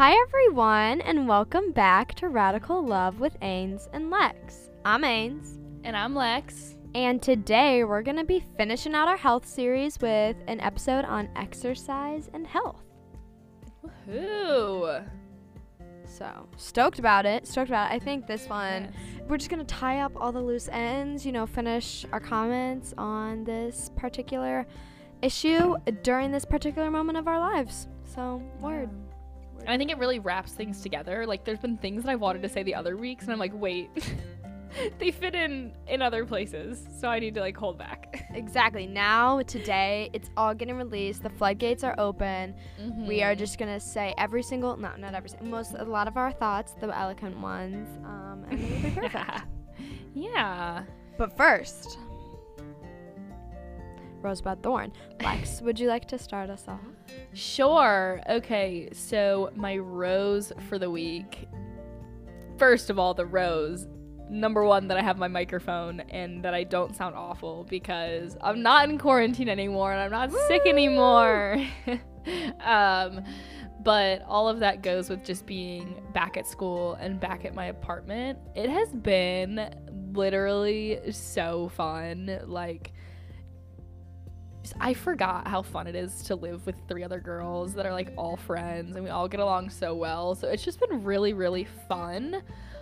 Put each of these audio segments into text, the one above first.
Hi everyone, and welcome back to Radical Love with Ains and Lex. I'm Ains. And I'm Lex. And today we're going to be finishing out our health series with an episode on exercise and health. Woohoo! So, stoked about it. I think this one, we're just going to tie up all the loose ends, finish our comments on this particular issue during this particular moment of our lives. So, word. And I think it really wraps things together. Like, there's been things that I wanted to say the other weeks, and I'm like, wait, they fit in other places, so I need to, hold back. Exactly. Now, today, it's all getting released. The floodgates are open. Mm-hmm. We are just going to say a lot of our thoughts, the eloquent ones, and it'll be perfect. Yeah. But first, Rosebud Thorn. Lex, would you like to start us off? Sure. Okay, so my rose for the week. First of all, the rose. Number one, that I have my microphone and that I don't sound awful because I'm not in quarantine anymore and I'm not sick anymore. But all of that goes with just being back at school and back at my apartment. It has been literally so fun. I forgot how fun it is to live with 3 other girls that are all friends and we all get along so well. So it's just been really, really fun.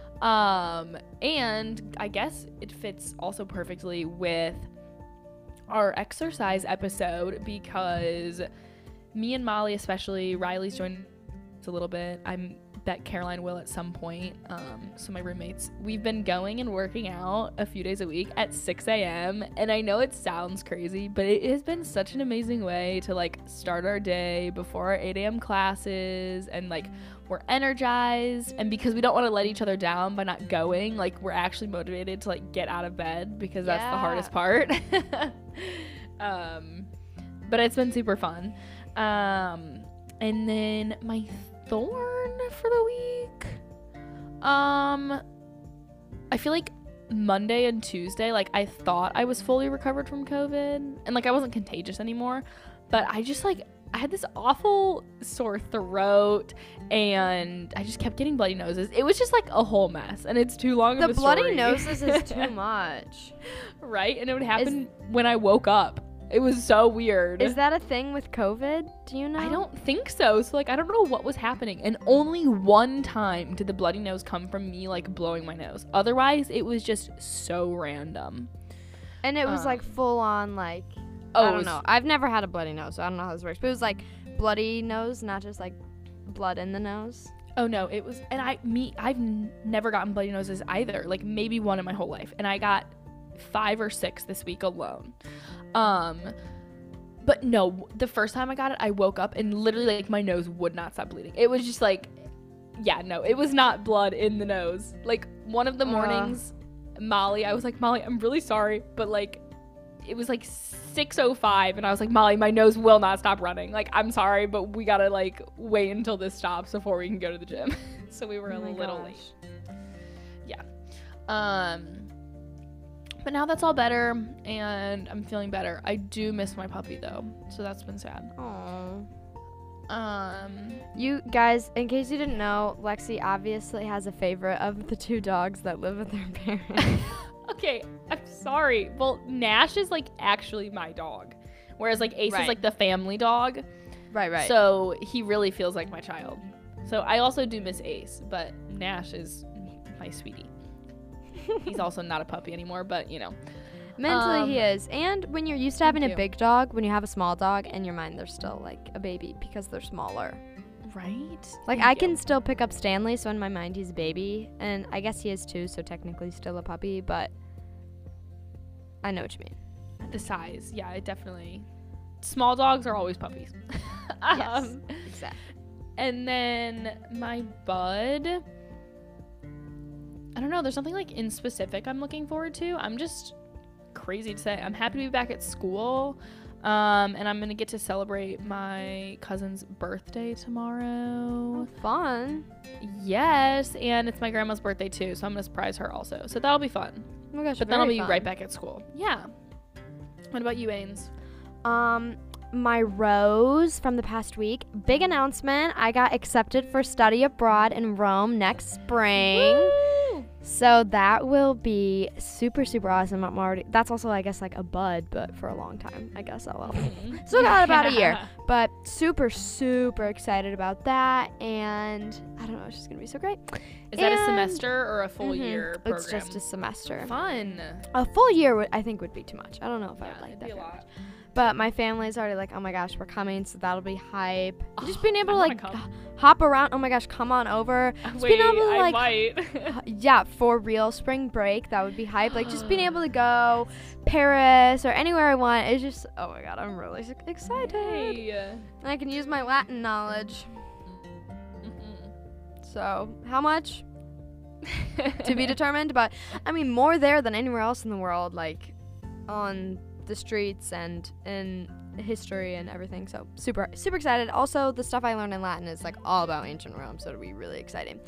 And I guess it fits also perfectly with our exercise episode because me and Molly, especially, Riley's joined us a little bit. I bet Caroline will at some point. So my roommates, we've been going and working out a few days a week at 6 a.m. And I know it sounds crazy, but it has been such an amazing way to start our day before our 8 a.m. classes, and we're energized, and because we don't want to let each other down by not going, we're actually motivated to get out of bed because that's the hardest part. But it's been super fun. And then my thorn for the week, I feel like Monday and Tuesday, I thought I was fully recovered from COVID and I wasn't contagious anymore, but I just I had this awful sore throat and I just kept getting bloody noses. It was just a whole mess, and it's too long of a story. The bloody noses is too much. Right? And it would happen when I woke up. It was so weird. Is that a thing with COVID? Do you know? I don't think so. So, I don't know what was happening. And only one time did the bloody nose come from me, blowing my nose. Otherwise, it was just so random. And it was, full on, I don't know. I've never had a bloody nose, so I don't know how this works. But it was, bloody nose, not just, blood in the nose. Oh, no. It was, and I've never gotten bloody noses either. Maybe one in my whole life. And I got 5 or 6 this week alone. But no, the first time I got it, I woke up and literally my nose would not stop bleeding. It was just it was not blood in the nose. One of the mornings, Molly, I was Molly, I'm really sorry, but it was 6:05 and I was Molly, my nose will not stop running. I'm sorry, but we gotta wait until this stops before we can go to the gym. So we were a little late. Yeah. But now that's all better, and I'm feeling better. I do miss my puppy, though, so that's been sad. Aww. You guys, in case you didn't know, Lexi obviously has a favorite of the 2 dogs that live with their parents. Okay, I'm sorry. Well, Nash is, actually my dog, whereas, Ace is, the family dog. Right. So he really feels like my child. So I also do miss Ace, but Nash is my sweetie. He's also not a puppy anymore, but mentally he is. And when you're used to having a big dog, when you have a small dog, in your mind they're still a baby because they're smaller, right? I can still pick up Stanley, so in my mind he's a baby, and I guess he is too, so technically still a puppy, but I know what you mean. The size, yeah, it definitely, small dogs are always puppies. Yes, exactly. And then my bud, I don't know, there's something in specific I'm looking forward to. I'm just crazy to say. I'm happy to be back at school. And I'm gonna get to celebrate my cousin's birthday tomorrow. Oh, fun. Yes, and it's my grandma's birthday too, so I'm gonna surprise her also. So that'll be fun. Oh my gosh, but then I'll be right back at school. Yeah. What about you, Ains? my rose from the past week. Big announcement. I got accepted for study abroad in Rome next spring. Woo! So that will be super, super awesome. That's also, I guess, like a bud, but for a long time. I guess I will. Still got about a year. But super, super excited about that. And I don't know, it's just going to be so great. Is that a semester or a full year program? It's just a semester. Fun. A full year, I think, would be too much. I don't know if I would like it'd that be a very lot. much. But my family's already like, oh my gosh, we're coming, so that'll be hype. Just being able to like hop around. Oh my gosh, come on over. Just being able to like, might. yeah, for real spring break, that would be hype. Like just being able to go Paris or anywhere I want. It's just, oh my god, I'm really excited. Hey. And I can use my Latin knowledge. So how much? To be determined, but I mean more there than anywhere else in the world, like on the streets and in history and everything. So super excited. Also, the stuff I learned in Latin is like all about ancient Rome, so it'll be really exciting.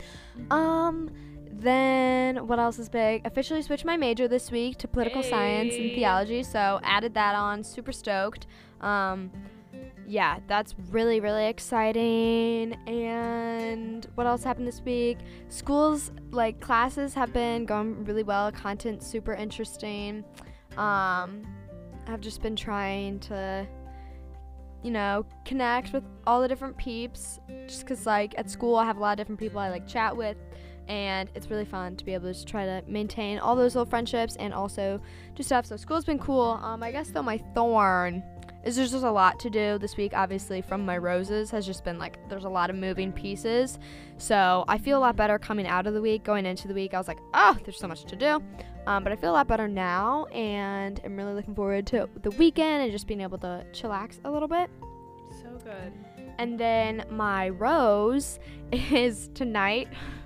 Then what else is big? Officially switched my major this week to political science and theology, so added that on. Super stoked. Yeah, that's really, really exciting. And what else happened this week? Schools, like classes have been going really well. Content super interesting. I've just been trying to, connect with all the different peeps, just because, like, at school I have a lot of different people I, like, chat with, and it's really fun to be able to just try to maintain all those little friendships and also do stuff. So school's been cool. I guess, though, my thorn is there's just a lot to do this week, obviously, from my roses has just been, like, there's a lot of moving pieces. So I feel a lot better coming out of the week. Going into the week, I was like, oh, there's so much to do. But I feel a lot better now, and I'm really looking forward to the weekend and just being able to chillax a little bit. So good. And then my rose is tonight.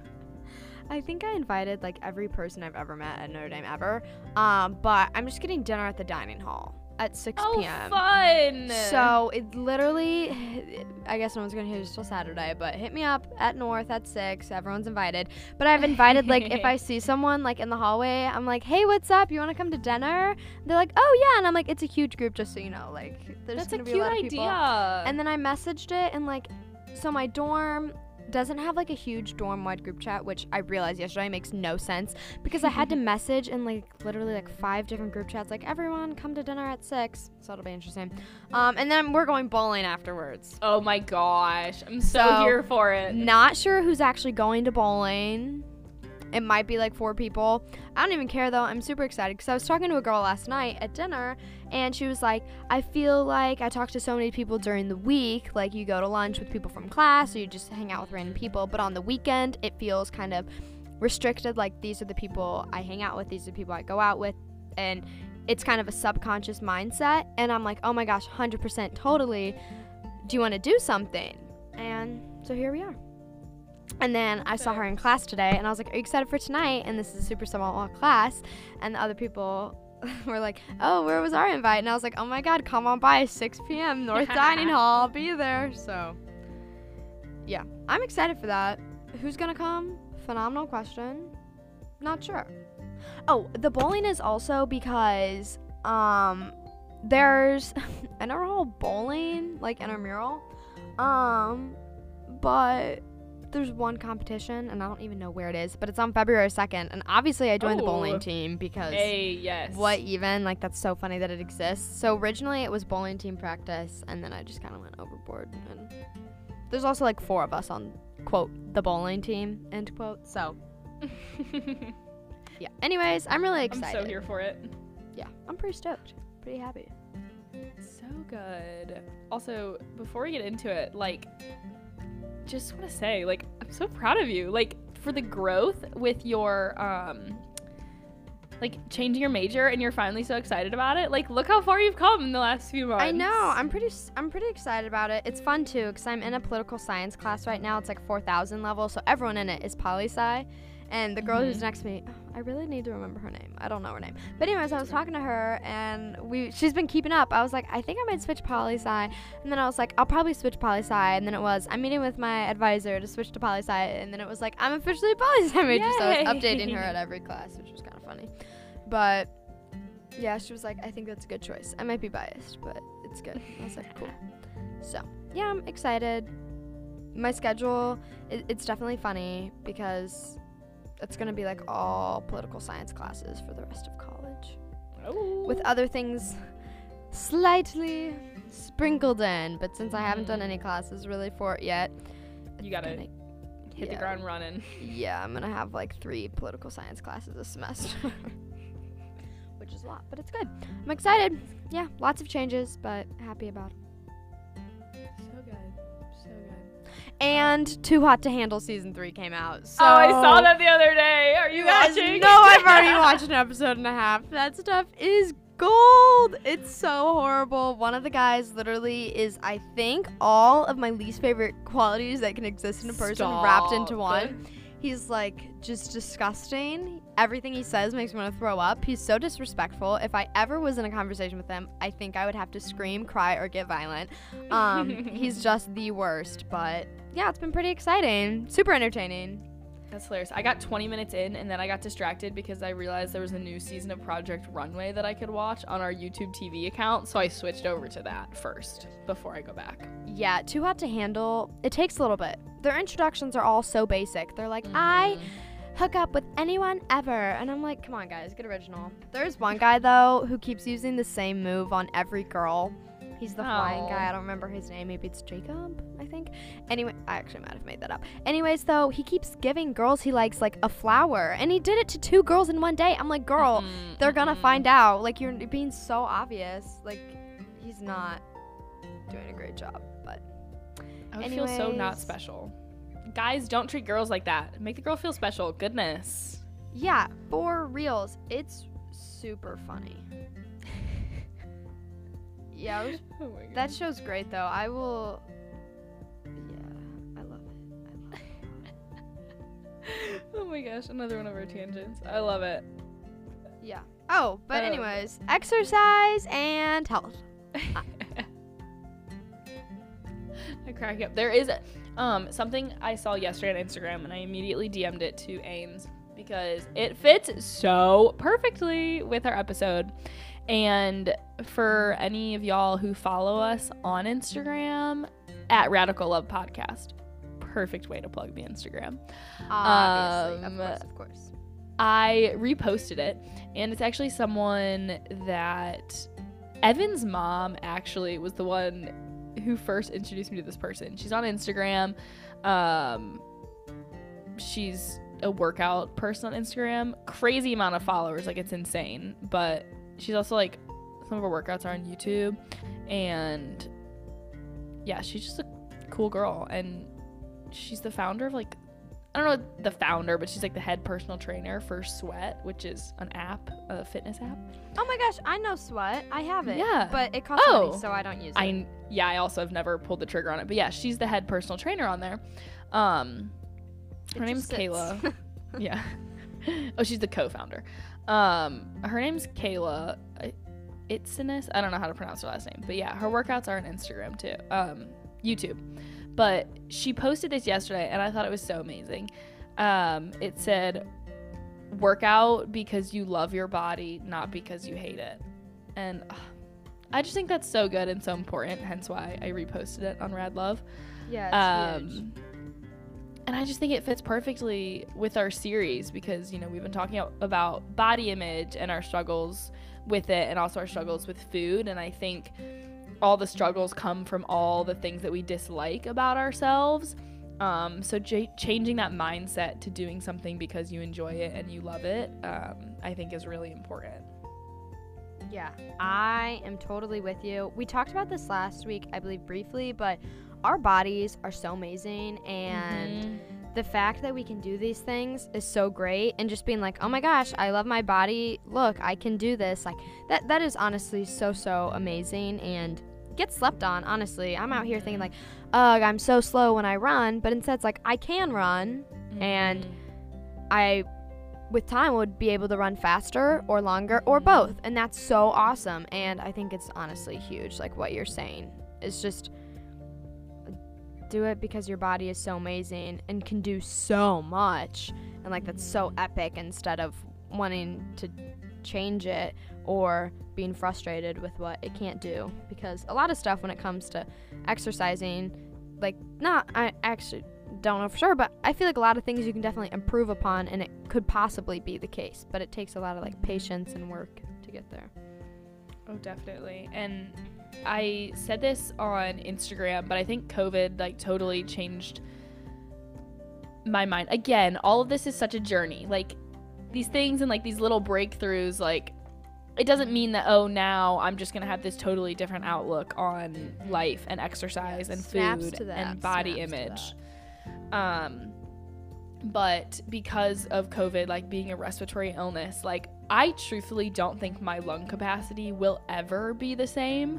I think I invited, like, every person I've ever met at Notre Dame ever. But I'm just getting dinner at the dining hall at 6 p.m. Oh, fun! So it literally, I guess no one's gonna hear this till Saturday, but hit me up at North at 6. Everyone's invited. But I've invited, like, if I see someone, like, in the hallway, I'm like, hey, what's up? You want to come to dinner? They're like, oh, yeah. And I'm like, it's a huge group, just so you know. Like, there's gonna be a lot of people. Idea. And then I messaged it, and, like, so my dorm doesn't have, like, a huge dorm-wide group chat, which I realized yesterday makes no sense, because I had to message in, like, literally, like, 5 different group chats, like, everyone come to dinner at 6, so it'll be interesting. And then we're going bowling afterwards. Oh my gosh, I'm so here for it. Not sure who's actually going to bowling. It might be like 4 people. I don't even care though. I'm super excited because I was talking to a girl last night at dinner, and she was like, I feel like I talk to so many people during the week, like you go to lunch with people from class or you just hang out with random people, but on the weekend it feels kind of restricted, like these are the people I hang out with, these are the people I go out with, and it's kind of a subconscious mindset. And I'm like, oh my gosh, 100% totally. Do you want to do something? And so here we are. And then I saw her in class today, and I was like, are you excited for tonight? And this is a super small class. And the other people were like, oh, where was our invite? And I was like, oh my god, come on by 6 p.m. North Dining Hall. I'll be there. So, yeah, I'm excited for that. Who's going to come? Phenomenal question. Not sure. Oh, the bowling is also because there's an intramural bowling, like intramural. But there's one competition, and I don't even know where it is, but it's on February 2nd, and obviously I joined the bowling team because what even? Like, that's so funny that it exists. So originally it was bowling team practice, and then I just kind of went overboard, and there's also like 4 of us on, quote, the bowling team, end quote, so yeah. Anyways, I'm really excited. I'm so here for it. Yeah, I'm pretty stoked, pretty happy. So good. Also, before we get into it, like, just want to say, like, I'm so proud of you, like, for the growth with your like changing your major, and you're finally so excited about it. Like, look how far you've come in the last few months. I know. I'm pretty excited about it. It's fun too because I'm in a political science class right now. It's like 4,000 level, so everyone in it is poli-sci. And the girl who's next to me, I really need to remember her name. I don't know her name. But anyways, I was talking to her, and she's been keeping up. I was like, I think I might switch poli-sci. And then I was like, I'll probably switch poli-sci. And then it was, I'm meeting with my advisor to switch to poli-sci. And then it was like, I'm officially a poli-sci major. Yay! So I was updating her at every class, which was kind of funny. But yeah, she was like, I think that's a good choice. I might be biased, but it's good. I was like, cool. So, yeah, I'm excited. My schedule, it's definitely funny because it's going to be like all political science classes for the rest of college. Oh. With other things slightly sprinkled in, but since I haven't done any classes really for it yet, You gotta hit the ground running. Yeah, I'm gonna have like 3 political science classes this semester, which is a lot, but it's good. I'm excited. Yeah, lots of changes, but happy about it. So good. And Too Hot to Handle season 3 came out. So I saw that the other day. Are you watching? No, I've already watched an episode and a half. That stuff is gold. It's so horrible. One of the guys literally is, I think, all of my least favorite qualities that can exist in a person wrapped into one. He's like just disgusting. Everything he says makes me want to throw up. He's so disrespectful. If I ever was in a conversation with him, I think I would have to scream, cry, or get violent. He's just the worst. But yeah, it's been pretty exciting. Super entertaining. That's hilarious. I got 20 minutes in and then I got distracted because I realized there was a new season of Project Runway that I could watch on our YouTube TV account. So I switched over to that first before I go back. Yeah, Too Hot to Handle, it takes a little bit. Their introductions are all so basic. They're like, I hook up with anyone ever. And I'm like, come on, guys, get original. There's one guy, though, who keeps using the same move on every girl. He's the flying guy. I don't remember his name. Maybe it's Jacob, I think. Anyway, I actually might have made that up. Anyways, though, he keeps giving girls he likes, like, a flower. And he did it to 2 girls in one day. I'm like, girl, they're gonna find out. Like, you're being so obvious. Like, he's not doing a great job. But I would feel so not special. Guys, don't treat girls like that. Make the girl feel special. Goodness. Yeah, for reals. It's super funny. Yeah, that show's great, though. I will... Yeah, I love it. Oh my gosh, another one of our tangents. I love it. Yeah. Oh, but anyways, exercise and health. I crack up. There is something I saw yesterday on Instagram, and I immediately DM'd it to Ains because it fits so perfectly with our episode. And for any of y'all who follow us on Instagram, at Radical Love Podcast, perfect way to plug the Instagram. Obviously, of course. I reposted it, and it's actually someone that Evan's mom actually was the one who first introduced me to this person. She's on Instagram. She's a workout person on Instagram. Crazy amount of followers, like it's insane. But she's also like, some of her workouts are on YouTube, and yeah, she's just a cool girl, and she's the founder of like, I don't know the founder, but she's like the head personal trainer for Sweat, which is an app, a fitness app. Oh my gosh, I know Sweat. I have it. Yeah. But it costs money, so I don't use it. I also have never pulled the trigger on it, but yeah, she's the head personal trainer on there. Her name's Kayla. Yeah. Oh, she's the co-founder. Her name's Kayla Itziness. I don't know how to pronounce her last name, but yeah, her workouts are on Instagram too. YouTube. But she posted this yesterday, and I thought it was so amazing. It said, work out because you love your body, not because you hate it. And I just think that's so good and so important, hence why I reposted it on Rad Love. Yeah, it's huge. And I just think it fits perfectly with our series because, you know, we've been talking about body image and our struggles with it, and also our struggles with food. And I think all the struggles come from all the things that we dislike about ourselves. So changing that mindset to doing something because you enjoy it and you love it, I think is really important. Yeah, I am totally with you. We talked about this last week, I believe briefly, but our bodies are so amazing, and the fact that we can do these things is so great. And just being like, oh my gosh, I love my body. Look, I can do this. Like that is honestly so amazing and gets slept on. Honestly, I'm out here thinking like, ugh, I'm so slow when I run, but instead it's like I can run, and I with time would be able to run faster or longer or both, and that's so awesome. And I think it's honestly huge, like what you're saying. It's just do it because your body is so amazing and can do so much, and like that's so epic, instead of wanting to change it or being frustrated with what it can't do. Because a lot of stuff when it comes to exercising, like, I actually don't know for sure, but I feel like a lot of things you can definitely improve upon, and it could possibly be the case, but it takes a lot of like patience and work to get there. Oh, definitely. And I said this on Instagram, but I think COVID like totally changed my mind. Again, all of this is such a journey. Like, these things and like these little breakthroughs, like, it doesn't mean that, oh, now I'm just gonna have this totally different outlook on life and exercise and food and body image. But because of COVID, like, being a respiratory illness, like, I truthfully don't think my lung capacity will ever be the same.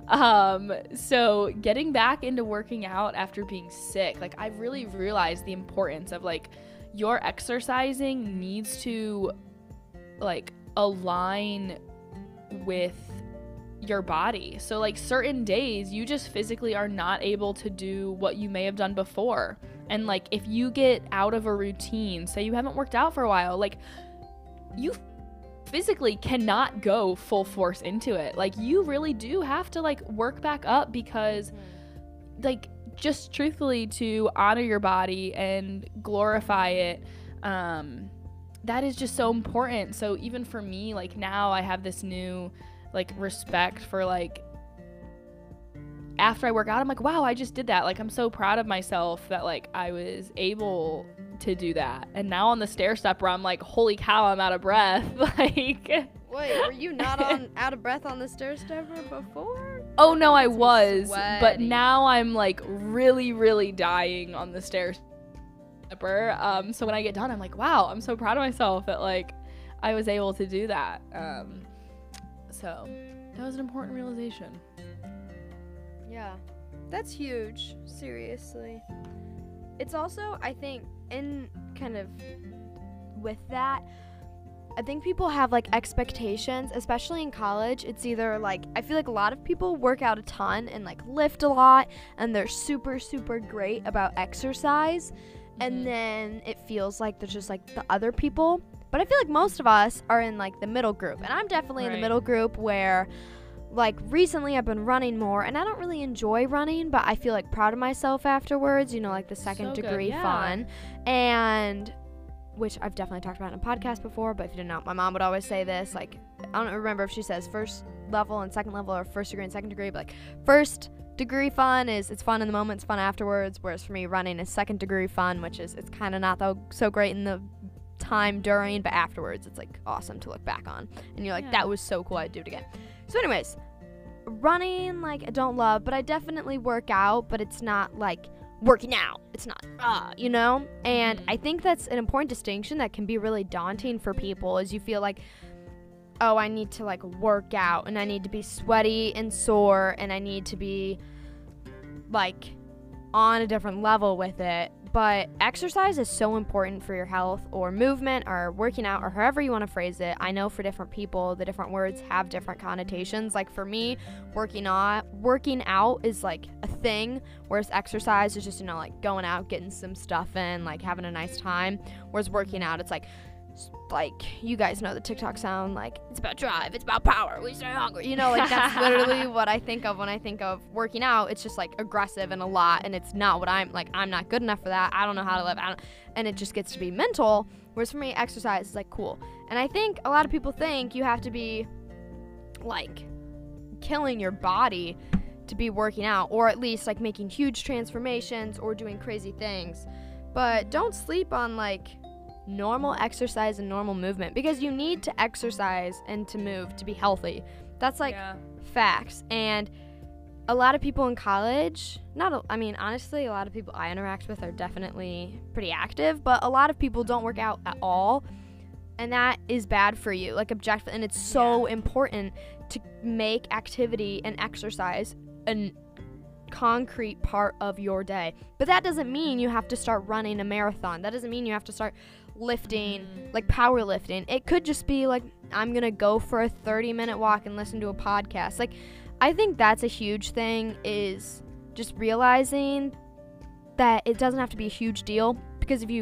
So getting back into working out after being sick, like, I've really realized the importance of, like, your exercising needs to, like, align with your body. So, like, certain days you just physically are not able to do what you may have done before. And, like, if you get out of a routine, say you haven't worked out for a while, like, you physically cannot go full force into it. Like, you really do have to, like, work back up because, like, just truthfully, to honor your body and glorify it, that is just so important. So even for me, like, now I have this new, like, respect for, like, after I work out, I'm like, wow, I just did that. Like, I'm so proud of myself that, like, I was able to do that. And now on the stair stepper, I'm like, holy cow, I'm out of breath. Like, wait, were you not out of breath on the stair stepper before? Oh no, I was, but now I'm like really, really dying on the stair stepper. So when I get done, I'm like, wow, I'm so proud of myself that, like, I was able to do that. So that was an important realization. Yeah, that's huge, seriously. It's also, I think, in kind of with that, I think people have, like, expectations, especially in college. It's either, like, I feel like a lot of people work out a ton and, like, lift a lot, and they're super, super great about exercise, and then it feels like there's just, like, the other people. But I feel like most of us are in, like, the middle group, and I'm definitely in the middle group where, like, recently I've been running more, and I don't really enjoy running, but I feel, like, proud of myself afterwards, you know, like, the second degree fun, and which I've definitely talked about in a podcast before, but if you didn't know, my mom would always say this, like, I don't remember if she says first level and second level or first degree and second degree, but, like, first degree fun is it's fun in the moment, it's fun afterwards, whereas for me, running is second degree fun, which is it's kind of not so great in the time during, but afterwards it's, like, awesome to look back on, and you're like, that was so cool, I'd do it again. So anyways, running, like, I don't love, but I definitely work out, but it's not, like, working out. It's not, you know? And I think that's an important distinction that can be really daunting for people, is you feel like, oh, I need to, like, work out, and I need to be sweaty and sore, and I need to be, like, on a different level with it. But exercise is so important for your health, or movement, or working out, or however you want to phrase it. I know for different people, the different words have different connotations. Like, for me, working out is, like, a thing, whereas exercise is just, you know, like, going out, getting some stuff in, like, having a nice time. Whereas working out, it's like, you guys know the TikTok sound, like, it's about drive, it's about power, we stay hungry, you know, like, that's literally what I think of when I think of working out. It's just, like, aggressive and a lot, and it's not what I'm not good enough for that, I don't know how to live, and it just gets to be mental, whereas for me, exercise is, like, cool. And I think a lot of people think you have to be, like, killing your body to be working out, or at least, like, making huge transformations or doing crazy things, but don't sleep on, like, normal exercise and normal movement, because you need to exercise and to move to be healthy. That's, like, facts. And a lot of people in college, honestly, a lot of people I interact with are definitely pretty active, but a lot of people don't work out at all, and that is bad for you, like, objectively. And it's so important to make activity and exercise a concrete part of your day. But that doesn't mean you have to start running a marathon. That doesn't mean you have to start lifting, like, powerlifting. It could just be like, I'm gonna go for a 30-minute walk and listen to a podcast. Like, I think that's a huge thing, is just realizing that it doesn't have to be a huge deal, because if you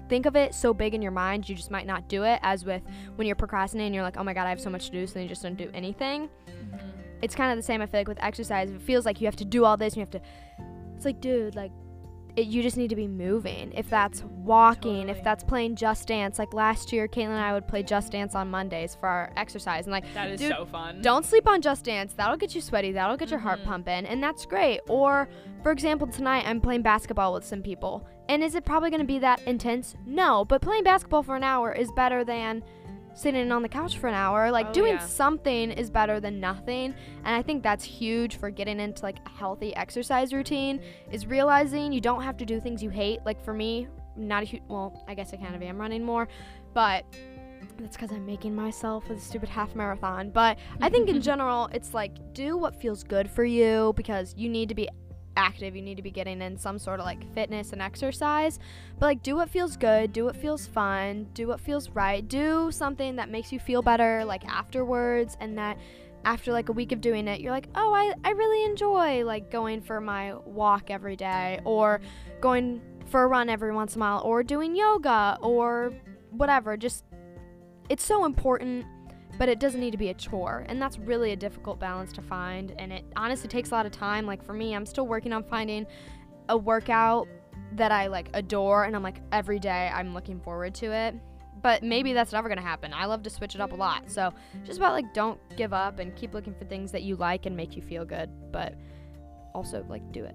think of it so big in your mind, you just might not do it. As with when you're procrastinating, you're like, oh my God, I have so much to do, so then you just don't do anything. It's kind of the same, I feel like, with exercise. It feels like you have to do all this, and you have to, it's like, dude, like, you just need to be moving. If that's walking, if that's playing Just Dance. Like last year, Caitlin and I would play Just Dance on Mondays for our exercise. And like, that is dude, so fun. Don't sleep on Just Dance. That'll get you sweaty. That'll get your heart pumping. And that's great. Or, for example, tonight I'm playing basketball with some people. And is it probably going to be that intense? No. But playing basketball for an hour is better than sitting on the couch for an hour. Like, doing something is better than nothing. And I think that's huge for getting into like a healthy exercise routine, is realizing you don't have to do things you hate. Like for me, not a huge, well, I guess I kind of am running more, but that's because I'm making myself a stupid half marathon. But I think in general, it's like, do what feels good for you, because you need to be active. You need to be getting in some sort of like fitness and exercise, but like, do what feels good, do what feels fun, do what feels right, do something that makes you feel better like afterwards, and that after like a week of doing it, you're like, oh, I really enjoy like going for my walk every day, or going for a run every once in a while, or doing yoga, or whatever. Just, it's so important, but it doesn't need to be a chore, and that's really a difficult balance to find, and it honestly takes a lot of time. Like for me, I'm still working on finding a workout that I like adore, and I'm like, every day I'm looking forward to it, but maybe that's never gonna happen. I love to switch it up a lot, so just about like, don't give up and keep looking for things that you like and make you feel good, but also like, do it.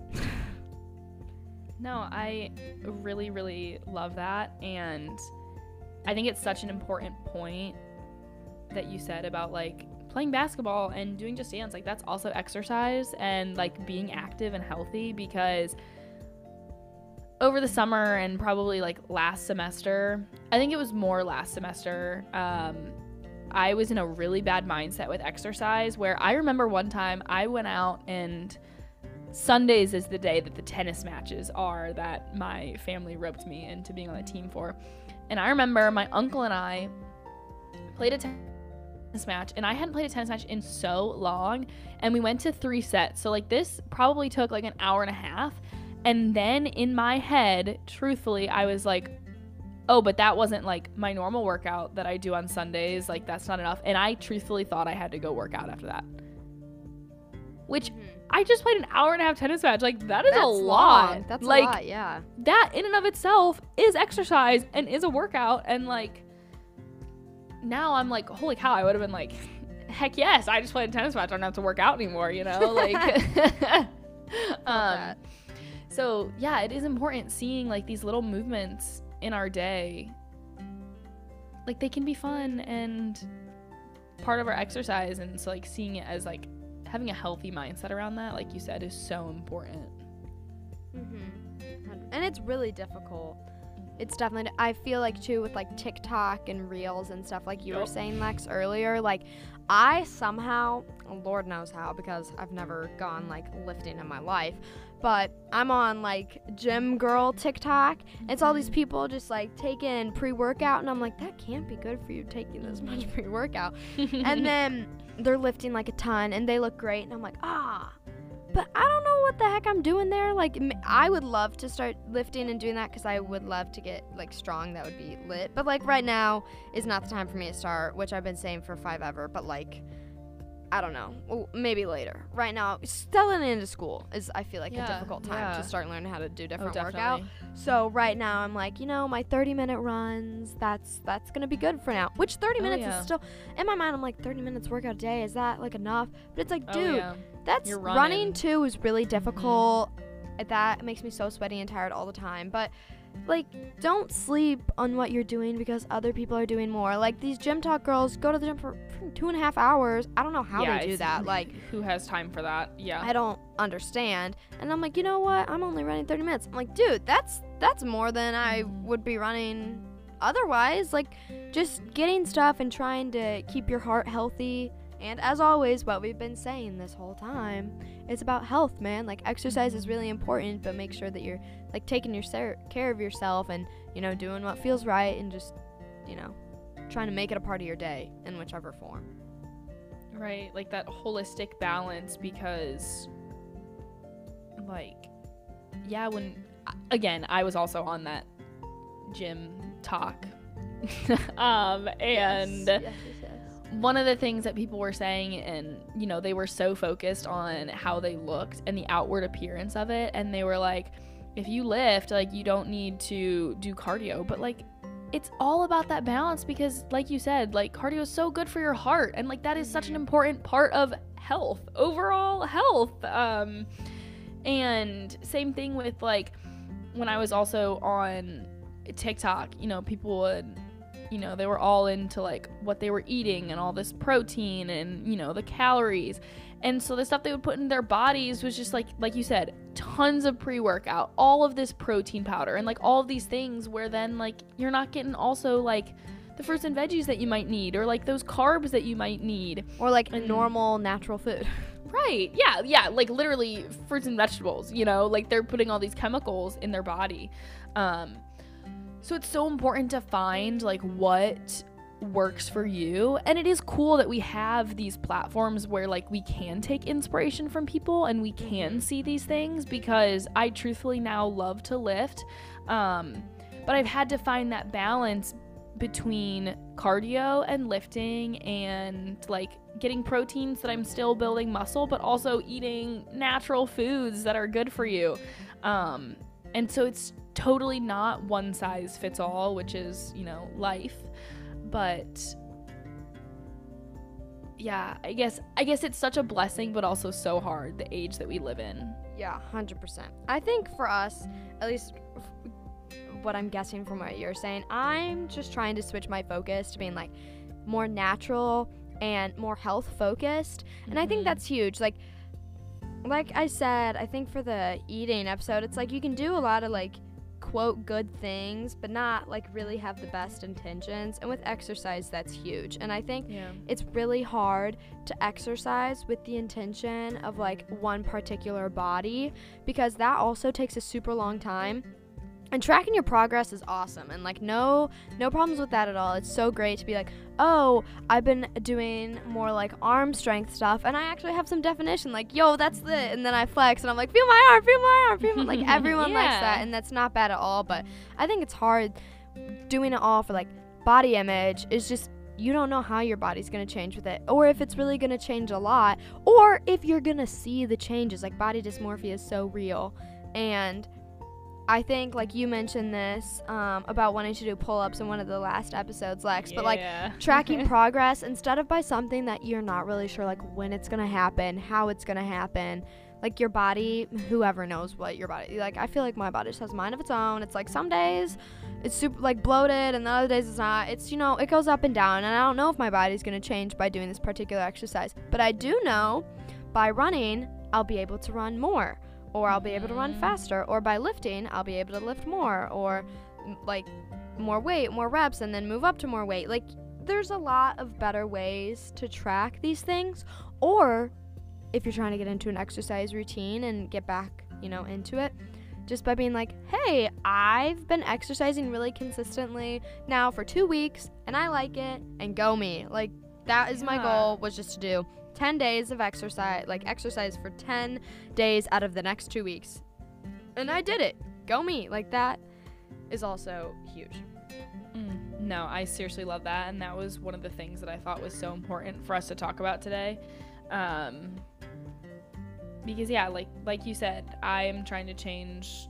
No, I really, really love that, and I think it's such an important point that you said about like playing basketball and doing Just Dance. Like, that's also exercise and like being active and healthy, because over the summer and probably like last semester, I think it was more last semester, I was in a really bad mindset with exercise, where I remember one time I went out, and Sundays is the day that the tennis matches are that my family roped me into being on the team for. And I remember my uncle and I played a tennis match, and I hadn't played a tennis match in so long, and we went to 3 sets. So like, this probably took like an hour and a half. And then in my head, truthfully, I was like, oh, but that wasn't like my normal workout that I do on Sundays. Like, that's not enough. And I truthfully thought I had to go work out after that, which I just played an hour and a half tennis match. Like, that's a lot. That's like, a lot, yeah. That in and of itself is exercise and is a workout. And like, now I'm like, holy cow, I would have been like, heck yes, I just played a tennis match. I don't have to work out anymore, you know? Like, so yeah, it is important seeing like these little movements in our day. Like, they can be fun and part of our exercise. And so like, seeing it as like having a healthy mindset around that, like you said, is so important. And it's really difficult. It's definitely, I feel like too, with like TikTok and Reels and stuff, like you were saying, Lex, earlier, like I somehow, Lord knows how, because I've never gone like lifting in my life, but I'm on like gym girl TikTok. It's all these people just like taking pre-workout, and I'm like, that can't be good for you, taking this much pre-workout. And then they're lifting like a ton and they look great, and I'm like, but I don't know what the heck I'm doing there. Like, I would love to start lifting and doing that, because I would love to get like strong. That would be lit. But like, right now is not the time for me to start, which I've been saying for forever. But like, I don't know. Well, maybe later. Right now, selling into school is, I feel like, a difficult time to start learning how to do different workout. So right now I'm like, you know, my 30-minute runs, that's gonna be good for now. Which 30 minutes is still, in my mind, I'm like, 30 minutes workout a day, is that like enough? But it's like, dude, that's running too is really difficult. That makes me so sweaty and tired all the time. But like, don't sleep on what you're doing because other people are doing more. Like, these gym talk girls go to the gym for 2.5 hours. I don't know how they do that. Like, who has time for that? Yeah, I don't understand. And I'm like, you know what, I'm only running 30 minutes. I'm like, dude, that's more than I would be running otherwise. Like, just getting stuff and trying to keep your heart healthy. And as always, what we've been saying this whole time, it's about health, man. Like, exercise is really important, but make sure that you're like taking care of yourself, and, you know, doing what feels right, and just, you know, trying to make it a part of your day in whichever form. Right, like that holistic balance, because like, yeah, when, again, I was also on that gym talk. And Yes. one of the things that people were saying, and you know, they were so focused on how they looked and the outward appearance of it, and they were like, if you lift, like, you don't need to do cardio, but like, it's all about that balance, because like you said, like, cardio is so good for your heart, and like, that is such an important part of health, overall health. And same thing with, like, when I was also on TikTok, you know, people would, you know, they were all into like what they were eating and all this protein and, you know, the calories. And so the stuff they would put in their bodies was just like you said, tons of pre-workout, all of this protein powder, and like all of these things where then like you're not getting also like the fruits and veggies that you might need, or like those carbs that you might need, Or like normal natural food. Right. Yeah. Like literally fruits and vegetables, you know, like they're putting all these chemicals in their body. So it's so important to find like what works for you. And it is cool that we have these platforms where like we can take inspiration from people and we can see these things, because I truthfully now love to lift. But I've had to find that balance between cardio and lifting, and like getting proteins that I'm still building muscle, but also eating natural foods that are good for you. And so it's totally not one size fits all, which is, you know, life. But yeah, I guess it's such a blessing, but also so hard, the age that we live in. Yeah, 100%. I think for us, at least what I'm guessing from what you're saying, I'm just trying to switch my focus to being like more natural and more health focused. And I think that's huge. Like I said, I think for the eating episode, it's like you can do a lot of like quote good things, but not like really have the best intentions. And with exercise, that's huge. And I think it's really hard to exercise with the intention of like one particular body, because that also takes a super long time. And tracking your progress is awesome, and like no problems with that at all. It's so great to be like, oh, I've been doing more like arm strength stuff, and I actually have some definition, like, yo, that's the, and then I flex and I'm like, feel my arm, like everyone likes that, and that's not bad at all. But I think it's hard doing it all for like body image. Is just, you don't know how your body's gonna change with it, or if it's really gonna change a lot, or if you're gonna see the changes. Like body dysmorphia is so real. And I think, like, you mentioned this about wanting to do pull-ups in one of the last episodes, Lex, but, like, tracking progress instead of by something that you're not really sure, like, when it's going to happen, how it's going to happen. Like, your body, whoever knows what your body, like, I feel like my body just has a mind of its own. It's, like, some days it's super, like, bloated, and the other days it's not. It's, you know, it goes up and down, and I don't know if my body's going to change by doing this particular exercise. But I do know by running, I'll be able to run more. Or I'll be able to run faster, or by lifting, I'll be able to lift more, or like more weight, more reps, and then move up to more weight. Like, there's a lot of better ways to track these things. Or if you're trying to get into an exercise routine and get back, you know, into it, just by being like, hey, I've been exercising really consistently now for 2 weeks, and I like it, and go me. Like, that is my goal, was just to do 10 days of exercise, like exercise for 10 days out of the next 2 weeks. And I did it. Go me. Like, that is also huge. No, I seriously love that. And that was one of the things that I thought was so important for us to talk about today. Because, yeah, like you said, I am trying to change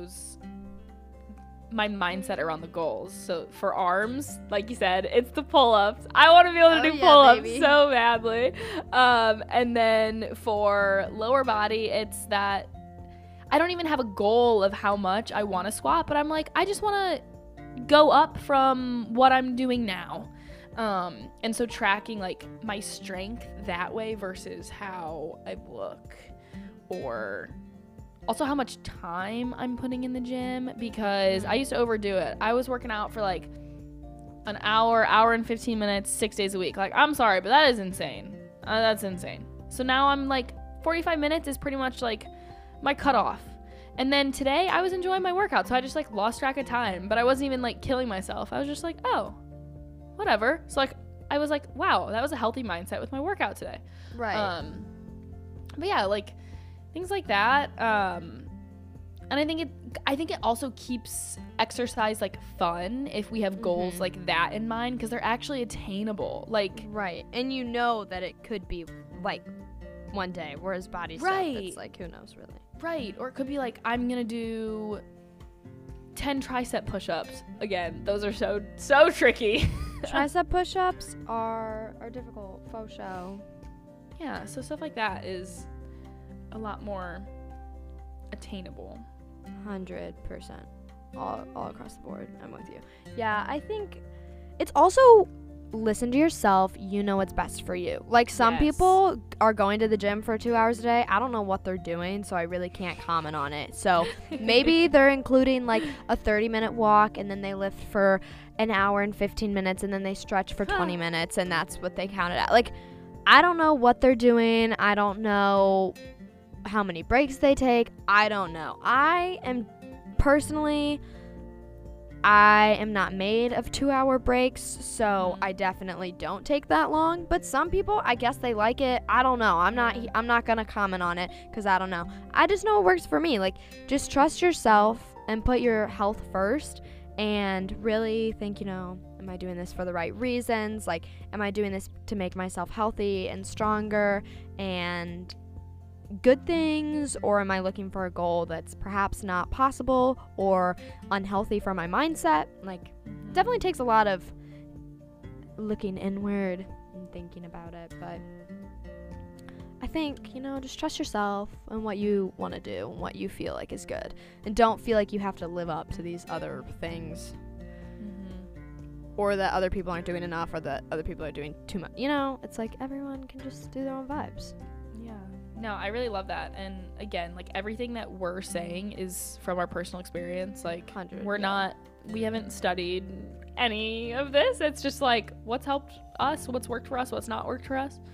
my mindset around the goals. So for arms, like you said, it's the pull-ups. I want to be able to do pull-ups so badly. And then for lower body, it's that I don't even have a goal of how much I want to squat, but I'm like, I just want to go up from what I'm doing now. And so tracking like my strength that way versus how I look, or also how much time I'm putting in the gym, because I used to overdo it. I was working out for like an hour and 15 minutes, 6 days a week. Like, I'm sorry, but that is insane. That's insane. So now I'm like 45 minutes is pretty much like my cutoff. And then today I was enjoying my workout, so I just like lost track of time, but I wasn't even like killing myself. I was just like, oh, whatever. So like I was like, wow, that was a healthy mindset with my workout today. Right. But yeah, like things like that. And I think it also keeps exercise like fun if we have goals like that in mind, because they're actually attainable. Like, right. And you know that it could be like one day, whereas body stuff, it's like, who knows really. Right. Or it could be like, I'm gonna do 10 tricep push-ups. Again, those are so tricky. Tricep push-ups are difficult, faux show. Yeah, so stuff like that is a lot more attainable. 100%. All across the board. I'm with you. Yeah, I think it's also listen to yourself. You know what's best for you. Like, some people are going to the gym for 2 hours a day. I don't know what they're doing, so I really can't comment on it. So maybe they're including like a 30-minute walk, and then they lift for an hour and 15 minutes, and then they stretch for 20 minutes, and that's what they counted at. Like, I don't know what they're doing. I don't know how many breaks they take. I don't know. I am not made of 2-hour breaks, so I definitely don't take that long. But some people, I guess they like it. I don't know. I'm not gonna comment on it because I don't know. I just know it works for me. Like, just trust yourself and put your health first, and really think, am I doing this for the right reasons? Like, am I doing this to make myself healthy and stronger and good things, or am I looking for a goal that's perhaps not possible or unhealthy for my mindset? Like, definitely takes a lot of looking inward and thinking about it, but I think, just trust yourself and what you want to do and what you feel like is good, and don't feel like you have to live up to these other things, or that other people aren't doing enough, or that other people are doing too much. It's like everyone can just do their own vibes. No, I really love that. And again, like, everything that we're saying is from our personal experience. Like, we haven't studied any of this. It's just like, what's helped us, what's worked for us, what's not worked for us.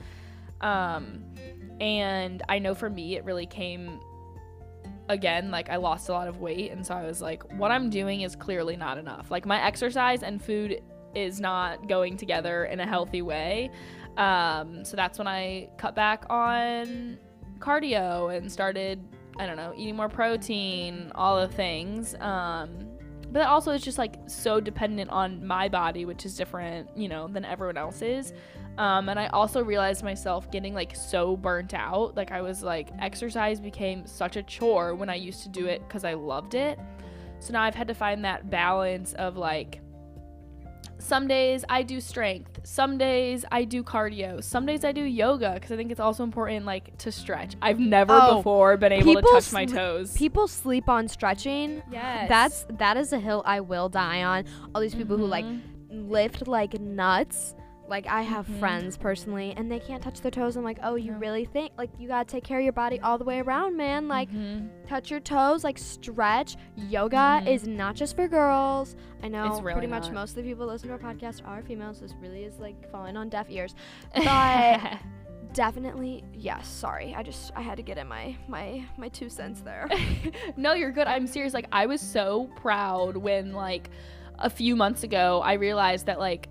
And I know for me, it really came, again, like, I lost a lot of weight. And so I was like, what I'm doing is clearly not enough. Like, my exercise and food is not going together in a healthy way. So that's when I cut back on cardio and started, eating more protein, all the things. But also it's just like so dependent on my body, which is different, than everyone else's. And I also realized myself getting like so burnt out. Like, I was like, exercise became such a chore when I used to do it because I loved it. So now I've had to find that balance of like, some days I do strength, some days I do cardio, some days I do yoga, because I think it's also important, like, to stretch. I've never before been able to touch my toes. People sleep on stretching. Yes. That is a hill I will die on. All these people who like lift like nuts. Like, I have friends personally, and they can't touch their toes. I'm like, oh, you really think, like, you gotta take care of your body all the way around, man. Like, touch your toes, like, stretch. Yoga is not just for girls. I know really pretty much most of the people who listen to our podcast are females. This really is, like, falling on deaf ears. But definitely, yes, sorry. I had to get in my 2 cents there. No, you're good. I'm serious. Like, I was so proud when, like, a few months ago, I realized that, like,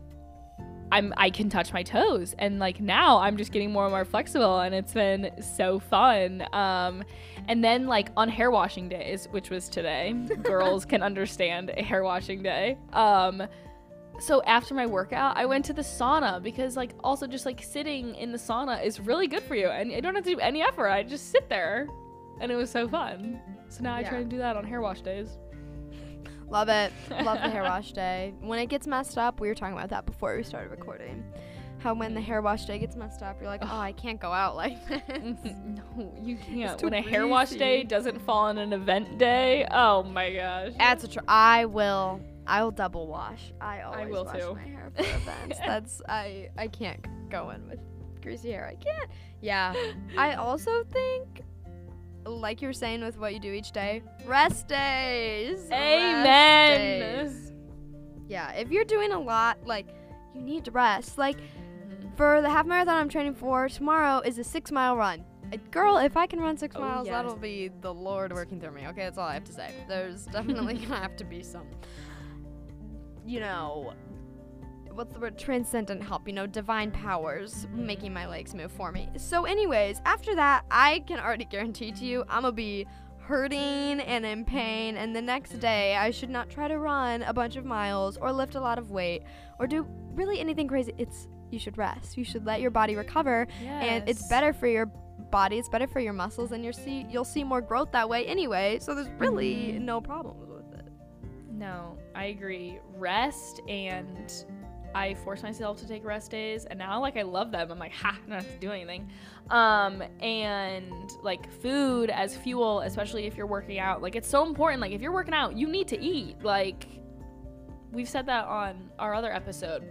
I can touch my toes, and like now I'm just getting more and more flexible, and it's been so fun. And then like on hair washing days, which was today, girls can understand a hair washing day. So after my workout, I went to the sauna, because like also just like sitting in the sauna is really good for you, and I don't have to do any effort. I just sit there, and it was so fun. So now I try to do that on hair wash days. Love it. Love the hair wash day. When it gets messed up, we were talking about that before we started recording. How when the hair wash day gets messed up, you're like, oh, I can't go out like this. No, you can't. When a hair wash day doesn't fall on an event day, oh my gosh. That's I will double wash. I always will wash too. my hair for events. I can't go in with greasy hair. I can't. Yeah. I also think, like you were saying with what you do each day, rest days. Amen. Rest days. Yeah, if you're doing a lot, like, you need to rest. Like, for the half marathon I'm training for, tomorrow is a 6-mile run. Girl, if I can run 6 miles, that'll be the Lord working through me. Okay, that's all I have to say. There's definitely gonna have to be some, what's the word? Transcendent help, divine powers making my legs move for me. So anyways, after that, I can already guarantee to you I'm gonna be hurting and in pain, and the next day I should not try to run a bunch of miles or lift a lot of weight or do really anything crazy. You should rest. You should let your body recover, and it's better for your body, it's better for your muscles, and you'll see more growth that way anyway, so there's really no problems with it. No, I agree. Rest, and I force myself to take rest days, and now like I love them. I'm like, I don't have to do anything. And like food as fuel, especially if you're working out, like it's so important. Like if you're working out, you need to eat. Like we've said that on our other episode.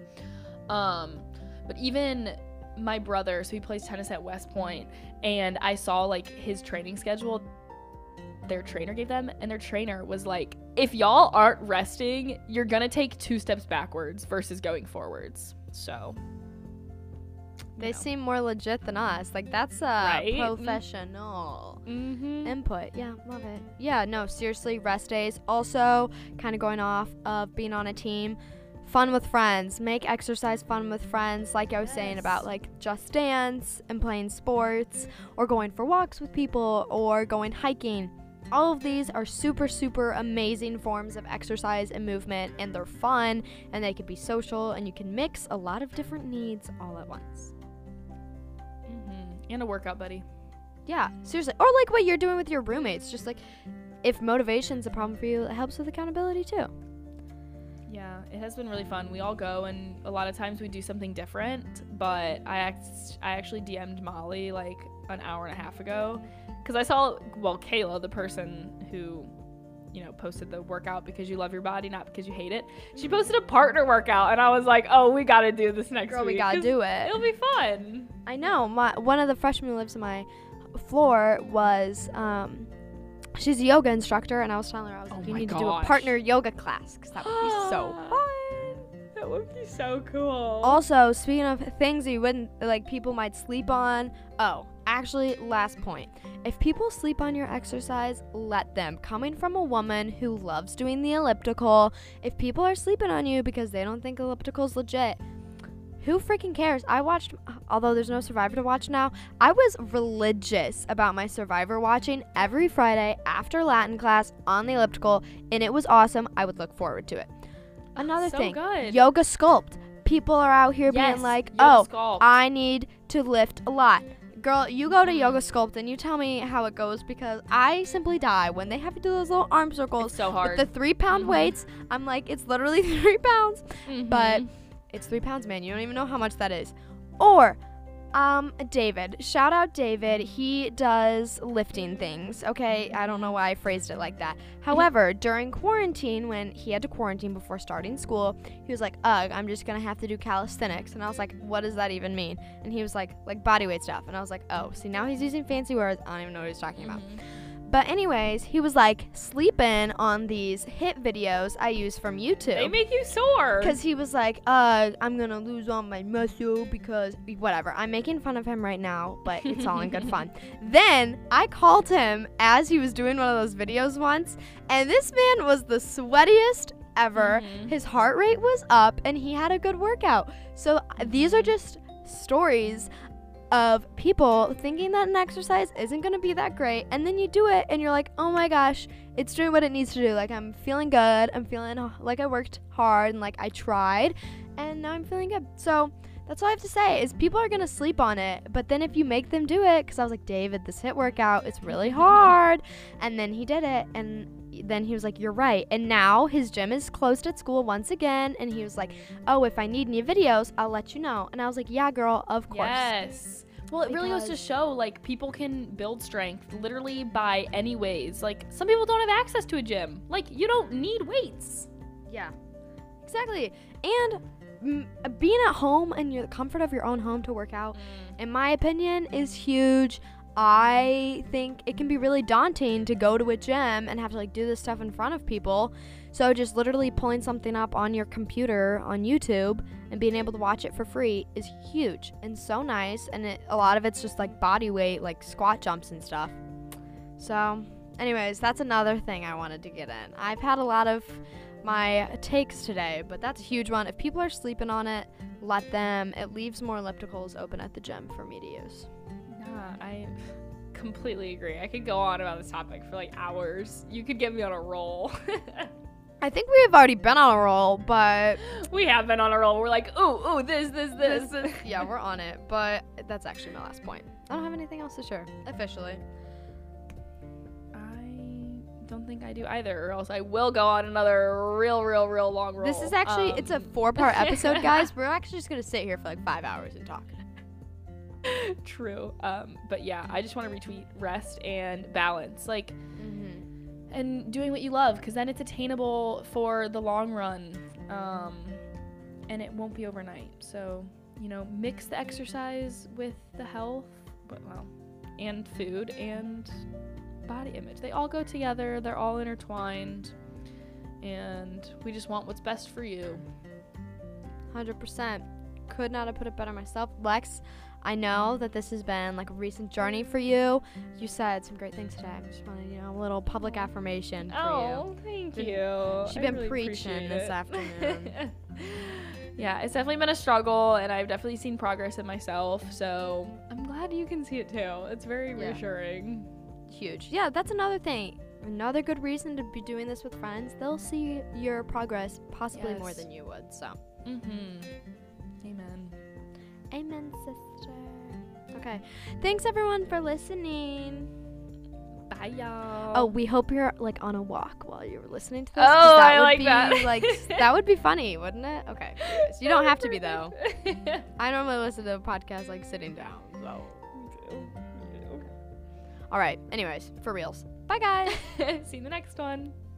But even my brother, so he plays tennis at West Point, and I saw like his training schedule their trainer gave them, and their trainer was like, if y'all aren't resting, you're gonna take 2 steps backwards versus going forwards. So they seem more legit than us. Like that's a professional input. Yeah, love it. Yeah, no, seriously, rest days. Also, kind of going off of being on a team, fun with friends. Make exercise fun with friends, like I was saying about like Just Dance and playing sports or going for walks with people or going hiking. All of these are super, super amazing forms of exercise and movement, and they're fun, and they can be social, and you can mix a lot of different needs all at once. And a workout buddy. Yeah, seriously. Or like what you're doing with your roommates. Just like if motivation's a problem for you, it helps with accountability too. Yeah, it has been really fun. We all go, and a lot of times we do something different, but I actually DM'd Molly like an hour and a half ago, because I saw, Kayla, the person who, posted the workout because you love your body, not because you hate it. She posted a partner workout, and I was like, oh, we got to do this next week. We got to do it. It'll be fun. I know. One of the freshmen who lives on my floor was, she's a yoga instructor, and I was telling her, I was like, you need to do a partner yoga class, because that would be so fun. That would be so cool. Also, speaking of things that you wouldn't, like, people might sleep on. Oh, actually, last point. If people sleep on your exercise, let them. Coming from a woman who loves doing the elliptical, if people are sleeping on you because they don't think elliptical's legit, who freaking cares? I watched, although there's no Survivor to watch now, I was religious about my Survivor watching every Friday after Latin class on the elliptical, and it was awesome. I would look forward to it. Another thing, good. Yoga Sculpt. People are out here being like, Sculpt. I need to lift a lot. Girl, you go to Yoga Sculpt and you tell me how it goes, because I simply die when they have to do those little arm circles. It's so hard. With the 3-pound weights. I'm like, it's literally 3 pounds. But it's 3 pounds, man. You don't even know how much that is. Or, David. Shout out David. He does lifting things, okay? I don't know why I phrased it like that. However, during quarantine, when he had to quarantine before starting school, he was like, ugh, I'm just gonna have to do calisthenics. And I was like, what does that even mean? And he was like bodyweight stuff. And I was like, oh, see, now he's using fancy words. I don't even know what he's talking about. But anyways, he was like sleeping on these HIIT videos I use from YouTube. They make you sore. Because he was like, I'm going to lose all my muscle because whatever. I'm making fun of him right now, but it's all in good fun. Then I called him as he was doing one of those videos once, and this man was the sweatiest ever. His heart rate was up, and he had a good workout. So these are just stories of people thinking that an exercise isn't going to be that great, and then you do it and you're like, oh my gosh, it's doing what it needs to do. Like, I'm feeling good, I'm feeling like I worked hard and like I tried, and now I'm feeling good. So that's all I have to say is people are going to sleep on it, but then if you make them do it, because I was like, David, this HIIT workout, it's really hard, and then he did it, and then he was like, you're right. And now his gym is closed at school once again, and he was like, oh, if I need any videos, I'll let you know. And I was like, yeah, girl, of course. Yes. Well, it really goes to show, like, people can build strength literally by any ways. Like, some people don't have access to a gym. Like, you don't need weights. Yeah, exactly. And being at home and the comfort of your own home to work out, in my opinion, is huge. I think it can be really daunting to go to a gym and have to like do this stuff in front of people. So just literally pulling something up on your computer on YouTube and being able to watch it for free is huge and so nice. And a lot of it's just like body weight, like squat jumps and stuff. So anyways, that's another thing I wanted to get in. I've had a lot of my takes today, but that's a huge one. If people are sleeping on it, let them. It leaves more ellipticals open at the gym for me to use. completely agree. I could go on about this topic for like hours. You could get me on a roll. I think we have already been on a roll, but we have been on a roll. We're like, ooh, this. Yeah, we're on it. But that's actually my last point. I don't have anything else to share officially. I don't think I do either, or else I will go on another real long roll. This is actually it's a 4-part episode, guys. We're actually just gonna sit here for like 5 hours and talk. True. But yeah, I just want to retweet rest and balance, like, and doing what you love, because then it's attainable for the long run, and it won't be overnight. So, mix the exercise with the health, and food and body image. They all go together. They're all intertwined, and we just want what's best for you. 100%. Could not have put it better myself. Lex, I know that this has been like a recent journey for you. You said some great things today. I just wanted, a little public affirmation for you. Oh, thank you. She's been really preaching this afternoon. Yeah, it's definitely been a struggle, and I've definitely seen progress in myself. So I'm glad you can see it too. It's very reassuring. Huge. Yeah, that's another thing. Another good reason to be doing this with friends. They'll see your progress possibly more than you would. So. Amen. Amen, sister. Okay. Thanks everyone for listening. Bye, y'all. Oh, we hope you're like on a walk while you're listening to this. Oh, that I would like be, that. Like that would be funny, wouldn't it? Okay. Anyways, you don't have to be though. I normally listen to a podcast like sitting down. So. All right. Anyways, for reals. Bye guys. See you in the next one.